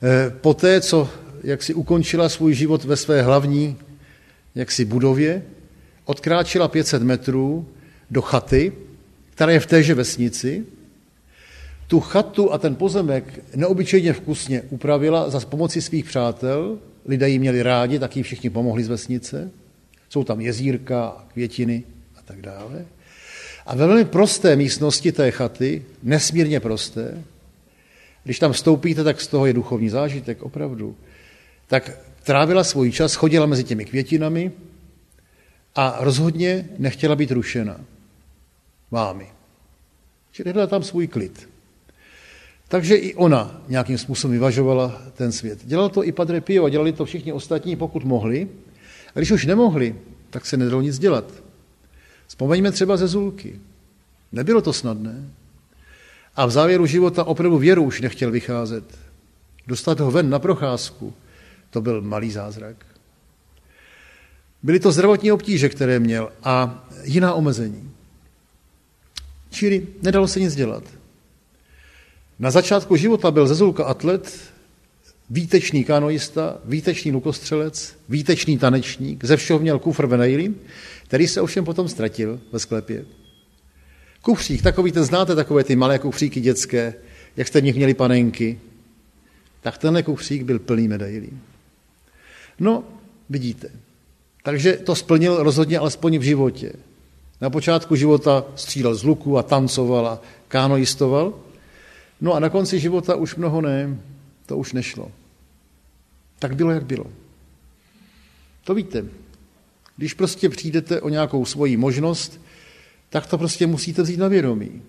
Speaker 1: po té, co jak si ukončila svůj život ve své hlavní jaksi budově, odkráčela pět set metrů do chaty, která je v téže vesnici. Tu chatu a ten pozemek neobyčejně vkusně upravila za pomoci svých přátel. Lidé ji měli rádi, tak jí všichni pomohli z vesnice. Jsou tam jezírka, květiny a tak dále. A ve velmi prosté místnosti té chaty, nesmírně prosté, když tam vstoupíte, tak z toho je duchovní zážitek, opravdu, tak trávila svůj čas, chodila mezi těmi květinami a rozhodně nechtěla být rušena vámi. Čili hledala tam svůj klid. Takže i ona nějakým způsobem vyvažovala ten svět. Dělal to i Padre Pio a dělali to všichni ostatní, pokud mohli. A když už nemohli, tak se nedalo nic dělat. Vzpomeňme třeba ze Zulky. Nebylo to snadné. A v závěru života opravdu věru už nechtěl vycházet. Dostat ho ven na procházku, to byl malý zázrak. Byly to zdravotní obtíže, které měl, a jiná omezení. Čili nedalo se nic dělat. Na začátku života byl ze Zulka atlet, výtečný kanoista, výtečný lukostřelec, výtečný tanečník, ze všeho měl kufr venejly, který se ovšem potom ztratil ve sklepě. Kufřík, takový ten, znáte takové ty malé kufříky dětské, jak jste v nich měli panenky, tak tenhle kufřík byl plný medailí. No, vidíte. Takže to splnil rozhodně alespoň v životě. Na počátku života střílel z luku a tancoval a kanoistoval. No a na konci života už mnoho ne, to už nešlo. Tak bylo, jak bylo. To víte. Když prostě přijdete o nějakou svoji možnost, tak to prostě musíte vzít na vědomí.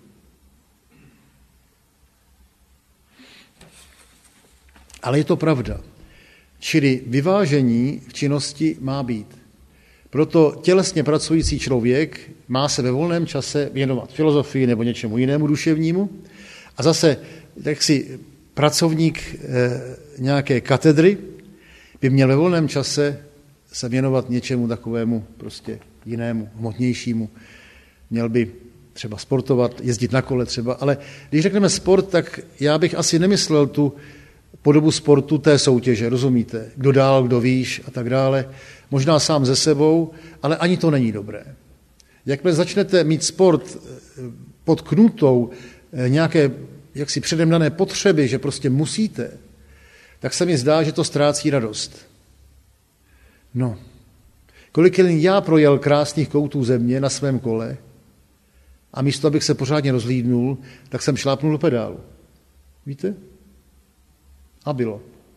Speaker 1: Ale je to pravda. Čili vyvážení v činnosti má být. Proto tělesně pracující člověk má se ve volném čase věnovat filozofii nebo něčemu jinému duševnímu a zase taksi pracovník e, nějaké katedry by měl ve volném čase se věnovat něčemu takovému prostě jinému, hmotnějšímu. Měl by třeba sportovat, jezdit na kole třeba, ale když řekneme sport, tak já bych asi nemyslel tu podobu sportu té soutěže, rozumíte? Kdo dál, kdo výš a tak dále. Možná sám ze sebou, ale ani to není dobré. Jakmile začnete mít sport pod knutou nějaké jaksi předem dané potřeby, že prostě musíte, tak se mi zdá, že to ztrácí radost. No, kolik jen já projel krásných koutů země na svém kole a místo, abych se pořádně rozhlídnul, tak jsem šlápnul do pedálu. Víte? A bylo.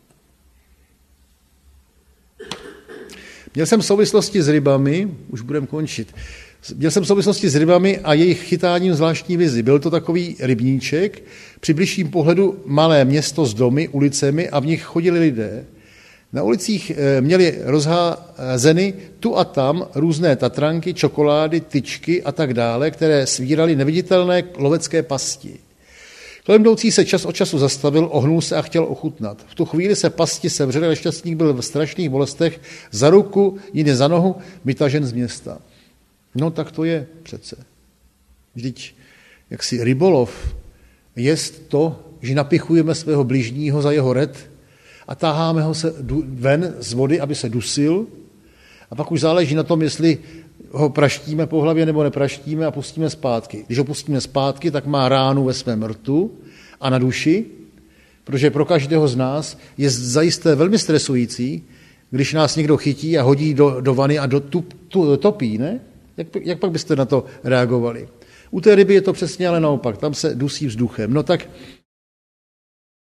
Speaker 1: Měl jsem v souvislosti s rybami, už budeme končit, měl jsem v souvislosti s rybami a jejich chytáním zvláštní vizi. Byl to takový rybníček, při bližším pohledu malé město s domy, ulicemi a v nich chodili lidé. Na ulicích měli rozházeny tu a tam různé tatranky, čokolády, tyčky a tak dále, které svíraly neviditelné lovecké pasti. Kolem jdoucí se čas od času zastavil, ohnul se a chtěl ochutnat. V tu chvíli se pasti sevřely, ale šťastník byl v strašných bolestech za ruku, jiný za nohu, vytažen z města. No tak to je přece. Vždyť jaksi rybolov jest to, že napichujeme svého bližního za jeho red a táháme ho se ven z vody, aby se dusil, a pak už záleží na tom, jestli ho praštíme po hlavě nebo nepraštíme a pustíme zpátky. Když ho pustíme zpátky, tak má ránu ve svém rtu a na duši, protože pro každého z nás je zajisté velmi stresující, když nás někdo chytí a hodí do, do vany a do tu, tu, topí, ne? Jak, jak pak byste na to reagovali? U té ryby je to přesně ale naopak, tam se dusí vzduchem. No tak